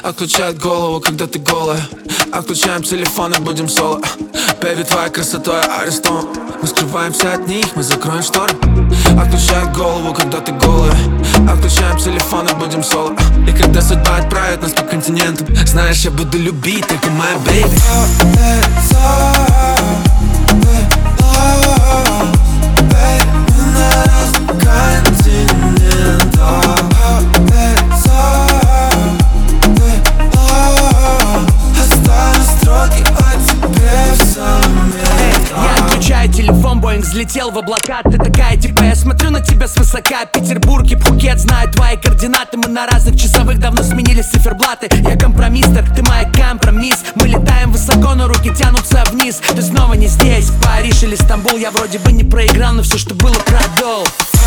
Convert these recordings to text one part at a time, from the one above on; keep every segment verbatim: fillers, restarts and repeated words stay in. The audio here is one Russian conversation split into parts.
Отключает голову, когда ты голая. Отключаем телефон и будем соло. Бэби, твоя красота арестован. Мы скрываемся от них, мы закроем шторы. Отключает голову, когда ты голая. Отключаем телефон и будем соло. И когда судьба отправит нас по континентам, знаешь, я буду любить, только моя бэйби. Телефон, Боинг взлетел в облака. Ты такая, типа, я смотрю на тебя свысока. Петербург и Пхукет знают твои координаты. Мы на разных часовых давно сменили циферблаты. Я компромиссер, ты моя компромисс. Мы летаем высоко, но руки тянутся вниз. Ты снова не здесь, Париж или Стамбул. Я вроде бы не проиграл, но все, что было, продол.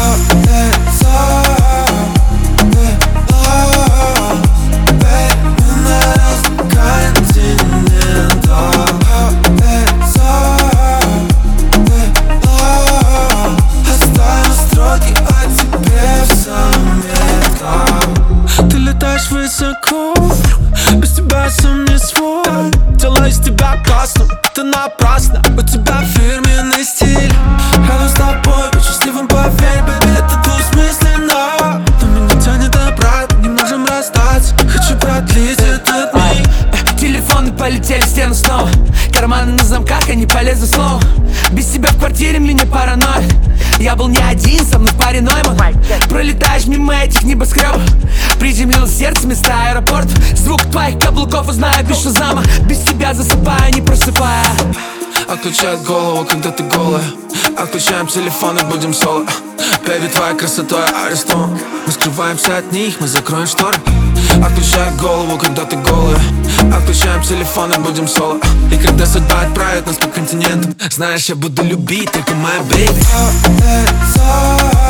Ты летаешь высоко, без тебя сам не свой. Дело из тебя классно, это напрасно. У тебя фирменный стиль. Рядом с тобой быть счастливым, поверь, бэби, это двусмысленно. Но меня тянет обратно, не можем расстаться. Хочу продлить этот миг. Телефоны полетели в стену снова. Карманы на замках, они полезны снова. Без тебя в квартире мне не параноид. Я был не один, со мной в паре Нойман. Пролетаешь мимо этих небоскребов. Приземлилось сердце вместо аэропорт. Звук твоих каблуков узнаю без шазама. Без тебя засыпаю, не просыпая. Отключает голову, когда ты голая. Отключаем телефон и будем соло. Бэби, твоя красота арестован. Мы скрываемся от них, мы закроем шторы. Отключает голову, когда ты голая. Отключаем телефон и будем соло. И когда судьба отправит нас по континентам, знаешь, я буду любить, только моя бэйби.